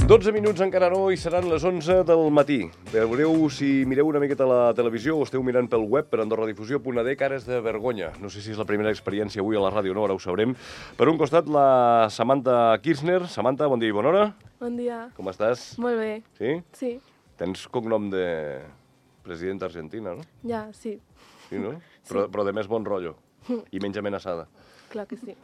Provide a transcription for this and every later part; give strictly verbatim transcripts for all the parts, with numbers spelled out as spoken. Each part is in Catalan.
dotze minuts encara no i seran les onze del matí. Veureu, si mireu una miqueta la televisió o esteu mirant pel web per andorradifusió punt a d, cares de vergonya. No sé si és la primera experiència avui a la ràdio o no, ara ho sabrem. Per un costat, la Samantha Kirchner. Samantha, bon dia i bona hora. Bon dia. Com estàs? Molt bé. Sí? Sí. Tens cognom de presidenta argentina, no? Ja, sí. Sí, no? Però, Sí. però de més bon rotllo. I menys amenaçada. Clar que sí.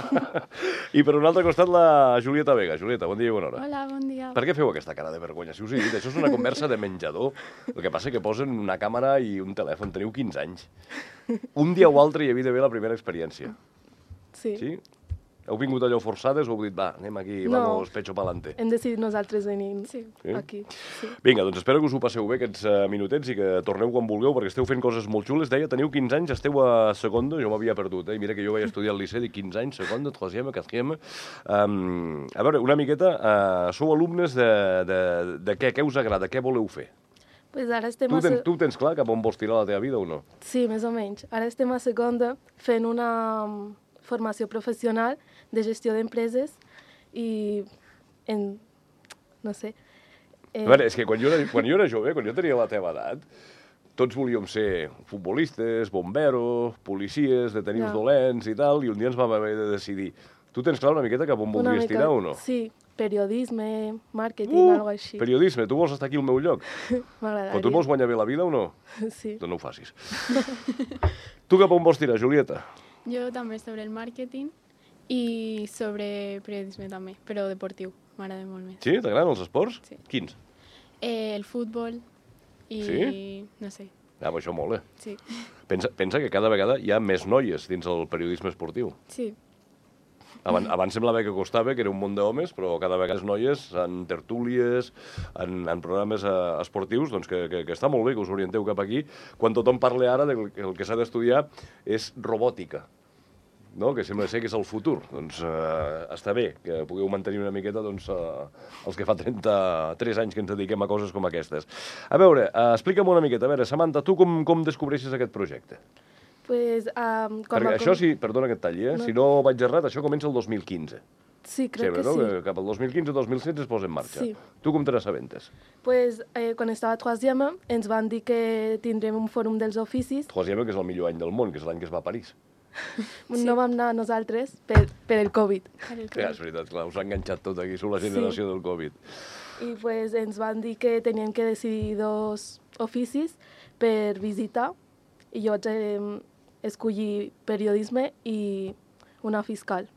I per un altre costat, la Julieta Vega. Julieta, bon dia i bona hora. Hola, bon dia. Per què feu aquesta cara de vergonya? Si us he dit, això és una conversa de menjador. El que passa és que posen una càmera i un telèfon. Teniu quinze anys. Un dia o altre hi havia d'haver la primera experiència. Sí. Sí? Heu vingut allò forçades o heu dit, va, anem aquí, No. vamos, pecho pa'lante? Hem decidit nosaltres venir Sí. Sí? aquí. Sí. Vinga, doncs espero que us ho passeu bé aquests uh, minutets i que torneu quan vulgueu, perquè esteu fent coses molt xules. Deia, teniu quinze anys, esteu a segondo, jo m'havia perdut, eh? I mira que jo vaig estudiar al liceu, dic quinze anys, segondo, troisième, quatrième. Um, a veure, una miqueta, uh, sou alumnes de, de, de què? Què us agrada? Què voleu fer? Pues ara estem Tu, a... ten, se- tu tens clar cap on vols tirar la teva vida o no? Sí, més o menys. Ara estem a segonda fent una um, formació professional de gestió d'empreses i en... no sé... Eh, A veure, és que quan jo, era, quan jo era jove, quan jo tenia la teva edat, tots volíem ser futbolistes, bomberos, policies, detenir Ja. dolents i tal, i un dia ens vam haver de decidir. Tu tens clar una miqueta cap on una voldries tirar o no? Sí, periodisme, màrqueting, algo així. Periodisme, tu vols estar aquí al meu lloc? M'agradaria. Però tu vols guanyar bé la vida o no? Sí. Doncs no ho facis. Tu cap on vols tirar, Julieta? Jo també sobre el màrqueting i sobre periodisme també, però deportiu. M'agrada molt més. Sí? T'agraden els esports? Sí. Quins? Eh, el futbol i... Sí? no sé, Ah, però això mola. sí. Pensa, pensa que cada vegada hi ha més noies dins el periodisme esportiu. Sí, Abans, abans semblava que costava, que era un món d'homes, però cada vegada les noies en tertúlies, en, en programes eh, esportius, doncs que, que, que està molt bé que us orienteu cap aquí, quan tothom parla ara del que el que s'ha d'estudiar és robòtica, no? Que sembla ser que és el futur. Doncs eh, està bé que pugueu mantenir una miqueta doncs, eh, els que fa trenta-tres anys que ens dediquem a coses com aquestes. A veure, eh, explica'm una miqueta. A veure, Samantha, tu com, com descobreixes aquest projecte? Pues, um, com Perquè a... això, si, perdona que et talli, eh? No. Si no vaig errat, això comença el dos mil quinze. Sí, crec Sempre, que no? sí. Que cap al dos mil quinze dos mil setze es posa en marxa. Sí. Tu com te n'assabentes? Pues, eh, quan estava a troisième, ens van dir que tindrem un fòrum dels oficis. Troisième, que és el millor any del món, que és l'any que es va a París. Sí. No vam anar nosaltres per, per el Covid. per el Ja, és veritat, clar, us ha enganxat tot aquí, sou la Sí. generació del Covid. I pues, ens van dir que teníem que decidir dos oficis per visitar. I jo vaig eh, escollir periodisme i una fiscal,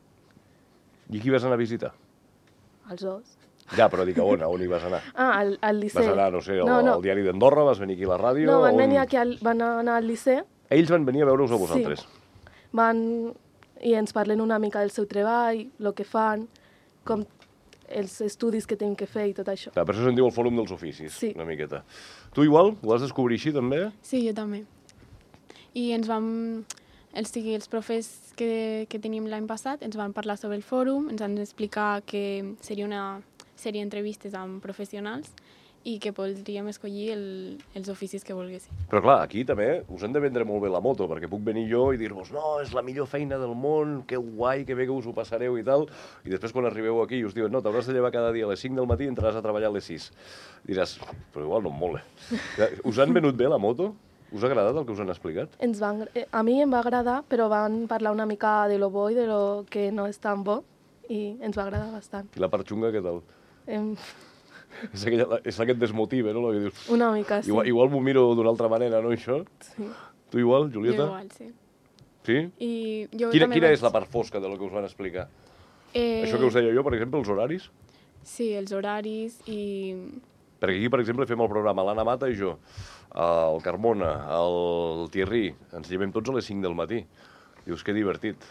I qui vas anar a visitar? els dos. Ja, però dic a on, a on hi vas anar? Ah, al, al liceu. Vas anar, no sé, al, no, no. al diari d'Andorra, vas venir aquí a la ràdio... No, van on- venir aquí, al, van anar al liceu, Ells van venir a veure-us a vosaltres. van i ens parlen una mica del seu treball, el que fan, com els estudis que tenen que fer i tot això. Clar, per això se'n diu el Fòrum dels Oficis, Sí. una miqueta. Tu igual? Ho vas descobrir així, també? Sí, jo també. I ens vam... Els, sigui, els profes que, que teníem l'any passat ens van parlar sobre el fòrum, ens van explicar que seria una sèrie d'entrevistes amb professionals i que podríem escollir el, els oficis que volguéssim. Però clar, aquí també us hem de vendre molt bé la moto, perquè puc venir jo i dir-vos no, és la millor feina del món, que guai, que bé que us ho passareu i tal, i després quan arribeu aquí i us diuen no, t'hauràs de llevar cada dia a les cinc del matí i entraràs a treballar a les sis. Diràs, però igual no em mola. Us han venut bé la moto? Us ha agradat el que us han explicat? Ens van, eh, a mi em va agradar, però van parlar una mica de lo bo i de lo que no és tan bo, i ens va agradar bastant. I la part xunga, què tal? Em, És, aquella, és la que et desmotiva, no? La que dius, una mica, sí. igual, igual m'ho miro d'una altra manera, no, això? Sí. Tu igual, Julieta? Jo igual, sí. Sí? I jo Quina, també quina vaig- és la part fosca de lo que us van explicar? Eh, Això que us deia jo, per exemple, els horaris? Sí, els horaris i... Perquè aquí, per exemple, fem el programa l'Anna Mata i jo, el Carmona, el Thierry, ens llevem tots a les cinc del matí. Dius, que divertit.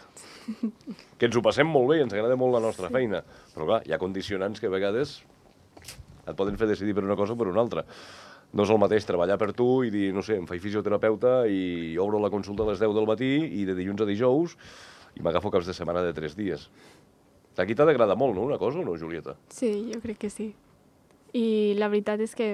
Que ens ho passem molt bé i ens agrada molt la nostra sí. feina. Però clar, hi ha condicionants que a vegades et poden fer decidir per una cosa o per una altra. No és el mateix treballar per tu i dir, no sé, em faig fisioterapeuta i obro la consulta a les deu del matí i de dilluns a dijous i m'agafo caps de setmana de tres dies. Aquí t'ha d'agradar molt, no?, una cosa, o no, Julieta? Sí, jo crec que sí. I la veritat és que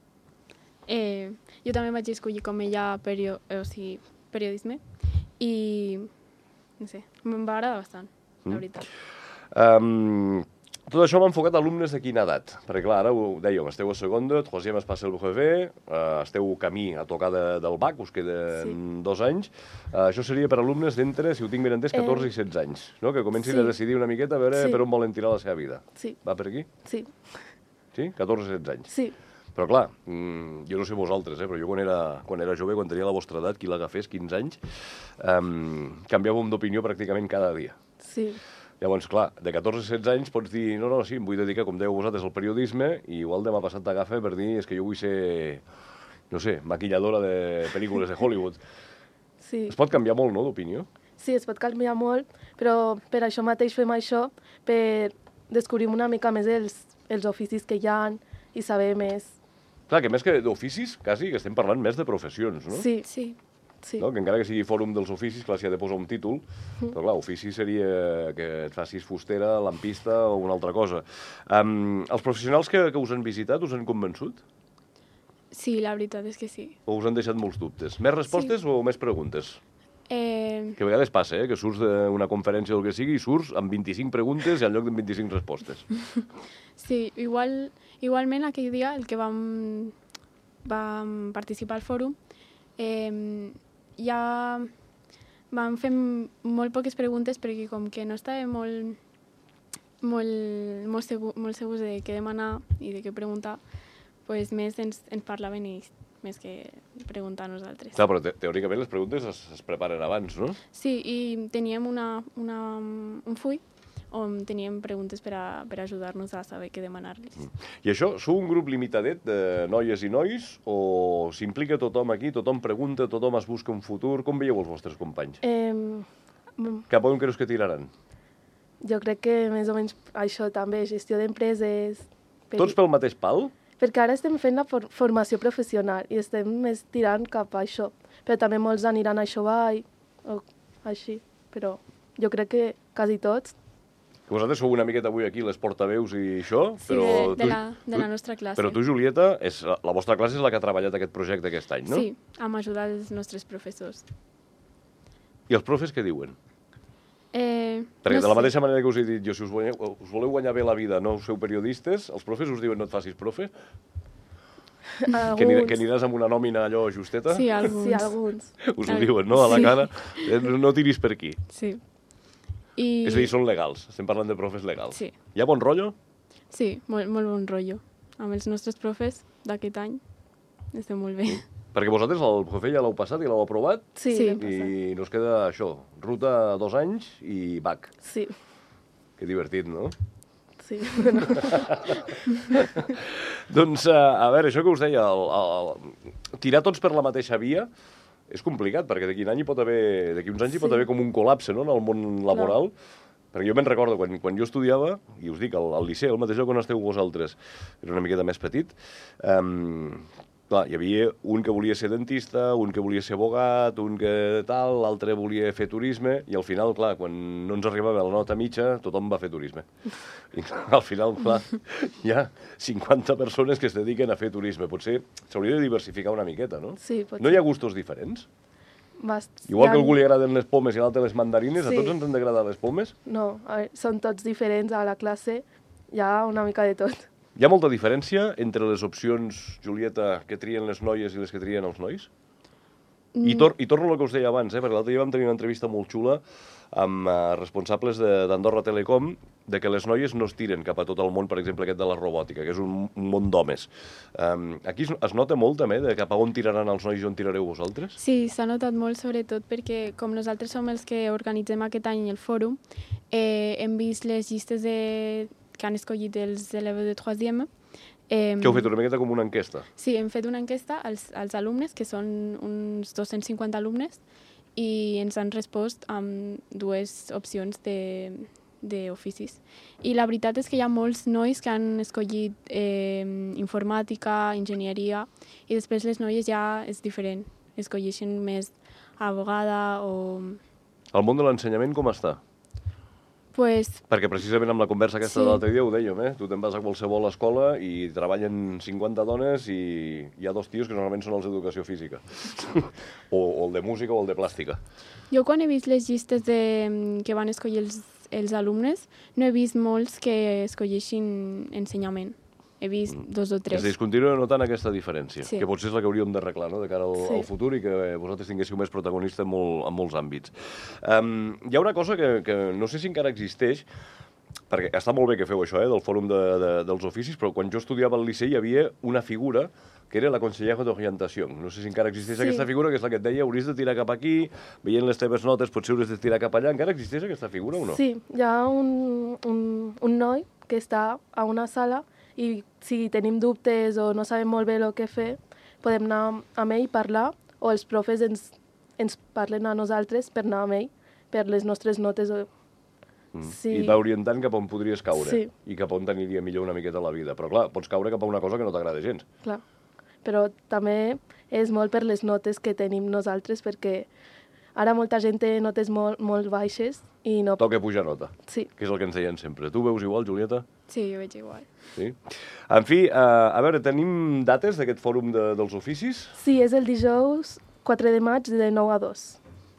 eh, jo també vaig escollir com ella perio, o sigui, periodisme i no sé, em va agradar bastant, la veritat. Um, tot això m'ha enfocat a alumnes de quina edat? Perquè, clar, ara ho dèiem, esteu a segona, troisième es passa el brevet, eh, esteu camí a tocar de, del bac, us queden sí. dos anys. Uh, això seria per alumnes d'entre, si ho tinc ben entès, catorze eh... i setze anys, no? Que comencin sí. a decidir una miqueta a veure sí. per on volen tirar la seva vida. Sí. Va per aquí? Sí. Sí? catorze i setze anys? Sí. Però, clar, mmm, jo no sé vosaltres, eh, però jo quan era, quan era jove, quan tenia la vostra edat, qui l'agafés, quinze anys, um, canviàvem d'opinió pràcticament cada dia. Sí. Llavors, clar, de catorze a setze anys pots dir, no, no, sí, em vull dedicar, com dèieu vosaltres, al periodisme, i igual demà passat t'agafa per dir, és que jo vull ser, no sé, maquilladora de pel·lícules de Hollywood. Sí. Es pot canviar molt, no, d'opinió? Sí, es pot canviar molt, però per això mateix fem això, per descobrir una mica més els, els oficis que hi ha i saber més. Clar, que més que d'oficis, quasi, que estem parlant més de professions, no? Sí, sí. Sí. No? Que encara que sigui fòrum dels oficis, clar, s'hi ha de posar un títol, mm. però clar, ofici seria que et facis fustera, lampista o una altra cosa. Um, els professionals que, que us han visitat us han convençut? Sí, la veritat és que sí. O us han deixat molts dubtes? Més respostes sí. o més preguntes? Eh... Que a vegades passa, eh? Que surts d'una conferència o el que sigui i surts amb vint-i-cinc preguntes i en lloc de vint-i-cinc respostes. Sí, igual, igualment aquell dia el que vam, vam participar al fòrum eh, ja vam fer molt poques preguntes perquè com que no estàvem molt, molt, molt, segur, molt segurs de què demanar i de què preguntar, pues més ens, ens parlaven ells més que preguntar a nosaltres. Clar, però te teòricament les preguntes es, es preparen abans, no? Sí, i teníem una, una, un full on teníem preguntes per, a, per ajudar-nos a saber què demanar-los. Mm. I això, sou un grup limitadet de noies i nois o s'implica tothom aquí, tothom pregunta, tothom es busca un futur? Com veieu els vostres companys? Eh, Cap on creus que tiraran? Jo crec que més o menys això també, gestió d'empreses... Per... Tots pel mateix pal? Perquè ara estem fent la for formació professional i estem més tirant cap a això. Però també molts aniran a Xovall o així, però jo crec que quasi tots. Que vosaltres sou una miqueta avui aquí les portaveus i això, sí, però... de, de, tu, la, de la nostra classe. Però tu, Julieta, és, la vostra classe és la que ha treballat aquest projecte aquest any, no? Sí, amb ajudar els nostres professors. I els profes què diuen? Eh, Perquè no de la sé. mateixa manera que us he dit jo, si us voleu, us voleu guanyar bé la vida, no us feu periodistes, els profes us diuen no et facis profe? Alguns. Que, aniràs, que aniràs amb una nòmina allò justeta? Sí, alguns. Sí, alguns. Us ho diuen, no? A la Sí. cara. Eh, No tiris per aquí. Sí. I... És a dir, són legals. Estem parlant de profes legals. Sí. Hi ha bon rotllo? Sí, molt, molt bon rotllo. Amb els nostres profes d'aquest any estem molt bé. Perquè vosaltres el profe ja l'heu passat i l'heu aprovat? Sí, Sí. l'hem passat. I nos queda això, ruta dos anys i bac. Sí, Que divertit, no? sí. Bueno. Doncs, a veure, això que us deia, el, el, el, tirar tots per la mateixa via és complicat, perquè d'aquí un any hi pot haver, d'aquí uns anys hi pot Sí. haver com un col·lapse, no?, en el món laboral. Perquè jo me'n recordo, quan, quan jo estudiava, i us dic, al, al liceu, al mateix lloc on esteu vosaltres, era una miqueta més petit, um, clar, hi havia un que volia ser dentista, un que volia ser abogat, un que tal, l'altre volia fer turisme, i al final, clar, quan no ens arribava la nota mitja, tothom va fer turisme. I clar, al final, clar, hi ha cinquanta persones que es dediquen a fer turisme. Potser s'hauria de diversificar una miqueta, no? Sí, pot No hi ha gustos diferents? Bast... Igual que a Hi ha- algú li agraden les pomes i a l'altre les mandarines, Sí. a tots ens han d'agradar les pomes? No, a veure, són tots diferents a la classe, hi ha una mica de tot. Hi ha molta diferència entre les opcions, Julieta, que trien les noies i les que trien els nois? Mm. I, tor I torno al que us deia abans, eh? Perquè l'altre dia vam tenir una entrevista molt xula amb uh, responsables d'Andorra Telecom, de que les noies no es tiren cap a tot el món, per exemple, aquest de la robòtica, que és un, un món d'homes. Um, aquí es, es nota molt, també, de cap a on tiraran els nois i on tirareu vosaltres? Sí, s'ha notat molt, sobretot perquè com nosaltres som els que organitzem aquest any el fòrum, eh, hem vist les llistes de... que han escollit els eleves de troisième. Eh, Que heu fet una miqueta com una enquesta. Sí, hem fet una enquesta als, als alumnes, que són uns dos-cents cinquanta alumnes, i ens han respost amb dues opcions de d'oficis. I la veritat és que hi ha molts nois que han escollit eh, informàtica, enginyeria, i després les noies ja és diferent, escolleixen més abogada o... El món de l'ensenyament com està? Pues, Perquè precisament amb la conversa aquesta Sí. de l'altre dia ho dèiem, eh? Tu te'n vas a qualsevol escola i treballen cinquanta dones i hi ha dos tios que normalment són els d'educació física. o, o el de música o el de plàstica. jo quan he vist les llistes de, que van escollir els els alumnes, no he vist molts que escolleixin ensenyament. He vist dos o tres. És a dir, es continua notant aquesta diferència, Sí. que potser és la que hauríem d'arreglar, no?, de cara al, Sí. al futur i que vosaltres tinguéssiu més protagonista en, molt, en molts àmbits. Um, hi ha una cosa que, que no sé si encara existeix, perquè està molt bé que feu això, eh, del Fòrum de, de, dels Oficis, però quan jo estudiava al liceu hi havia una figura que era la consellera d'orientació. No sé si encara existeix Sí. aquesta figura, que és la que et deia hauries de tirar cap aquí, veient les teves notes potser hauries de tirar cap allà. Encara existeix aquesta figura o no? Sí, hi ha un, un, un noi que està a una sala i si tenim dubtes o no sabem molt bé el que fer, podem anar amb ell i parlar, o els profes ens, ens parlen a nosaltres per anar amb ell, per les nostres notes. O... Mm. Sí. I et va orientant cap on podries caure Sí. i cap on t'aniria millor una miqueta la vida. Però clar, pots caure cap a una cosa que no t'agrada gens. Clar. Però també és molt per les notes que tenim nosaltres, perquè ara molta gent té notes molt, molt baixes i no... Toca pujar nota, Sí, que és el que ens deien sempre. Tu veus igual, Julieta? Sí, jo veig igual. Sí? En fi, uh, a veure, tenim dates d'aquest fòrum de, dels oficis? sí, és el dijous quatre de maig de nou a dos.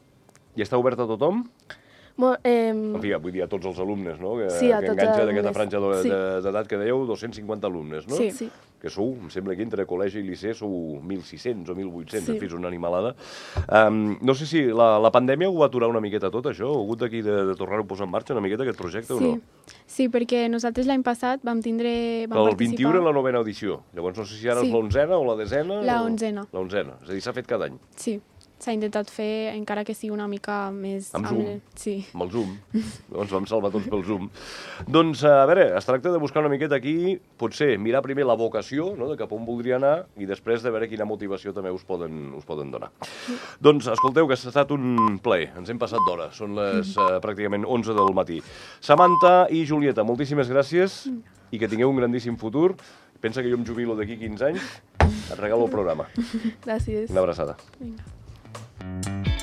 I està obert a tothom? Mo, eh, En fi, vull dir a tots els alumnes, no?, que, Sí, a que tots enganxa els d'aquesta alumnes. franja de- Sí. de- d'edat que dèieu, dos-cents cinquanta alumnes, no? Sí. sí. Que sou, em sembla que entre col·legi i liceu sou mil sis-cents o mil vuit-cents, Sí. en fi, és una animalada. Um, no sé si la, la pandèmia ho va aturar una miqueta tot, això? Ha hagut d'aquí de, de tornar-ho a posar en marxa una miqueta, aquest projecte, o Sí. no? Sí, perquè nosaltres l'any passat vam tindre... Vam El participar... vint-i-u era la novena edició. Llavors no sé si ara Sí. és l'onzena o la desena. La o- onzena. La onzena. És a dir, s'ha fet cada any. Sí, s'ha intentat fer, encara que sigui una mica més... Amb Zoom. el- Sí. Amb el Zoom. Llavors vam salvar tots pel Zoom. Doncs, a veure, es tracta de buscar una miqueta aquí, potser mirar primer la vocació, no?, de cap on voldria anar, i després de veure quina motivació també us poden, us poden donar. Doncs, escolteu, que ha estat un plaer. Ens hem passat d'hora. Són les uh, pràcticament onze del matí. Samantha i Julieta, moltíssimes gràcies i que tingueu un grandíssim futur. Pensa que jo em jubilo d'aquí quinze anys, et regalo el programa. Gràcies. Una abraçada. Vinga.